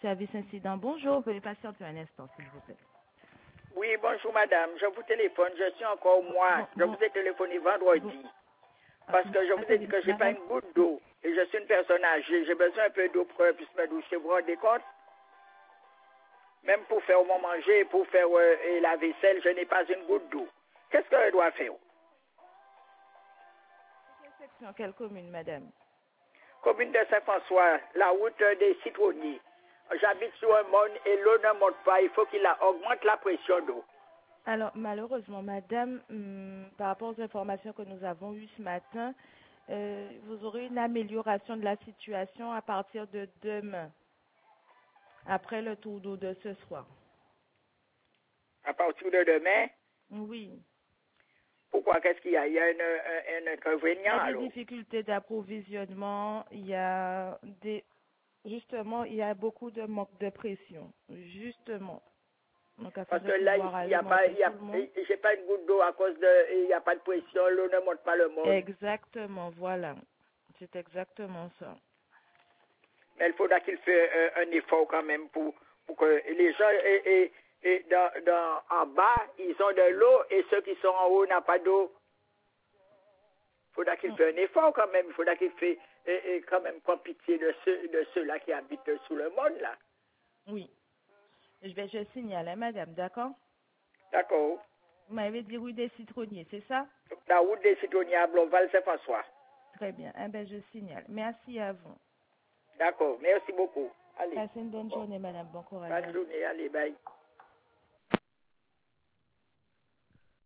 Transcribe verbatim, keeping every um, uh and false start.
service incident. Bonjour, veuillez patienter un instant, s'il vous plaît. Oui, bonjour madame, je vous téléphone, je suis encore moi. Bon, je bon, vous ai téléphoné vendredi bon, parce que je vous ai dit attendez, que j'ai pas madame, une goutte d'eau et je suis une personne âgée. J'ai besoin un peu d'eau pour que je puisse me doucher. Vous vous rendez compte? Même pour faire mon manger, pour faire euh, et la vaisselle, je n'ai pas une goutte d'eau. Qu'est-ce que je dois faire? quelle section, quelle commune, madame? Commune de Saint-François, la route des citronniers. J'habite sur un monde et l'eau ne monte pas. Il faut qu'il la- augmente la pression d'eau. Alors, malheureusement, madame, hum, par rapport aux informations que nous avons eues ce matin, euh, vous aurez une amélioration de la situation à partir de demain, après le tour d'eau de ce soir. À partir de demain, Oui. pourquoi? Qu'est-ce qu'il y a? Il y a un, un, un Il y inconvénient a des alors? difficultés d'approvisionnement, il y a des... Justement, il y a beaucoup de manque de pression. Justement. Donc, afin Parce de que là, pouvoir il n'y a pas, alimenter il y tout a, le monde. j'ai pas une goutte d'eau à cause de, il n'y a pas de pression, l'eau ne monte pas le monde. Exactement, voilà. C'est exactement ça. Mais il faudra qu'il fasse euh, un effort quand même pour, pour que les gens et, et, et dans, dans, en bas, ils ont de l'eau et ceux qui sont en haut n'ont pas d'eau. Il faudra qu'il Mm. fasse un effort quand même. Il faudra qu'il fasse et, et quand même prendre pitié de ceux, de ceux-là qui habitent sous le monde là. Oui. Je vais, je signale, hein, madame, d'accord? D'accord. Vous m'avez dit rue des Citronniers, c'est ça? La route des citronniers à Blonval, Saint-François. Très bien. Eh bien, je signale. Merci à vous. D'accord. Merci beaucoup. Allez. Passez une bonne journée, madame. Bon courage. Bonne journée. Allez, bye.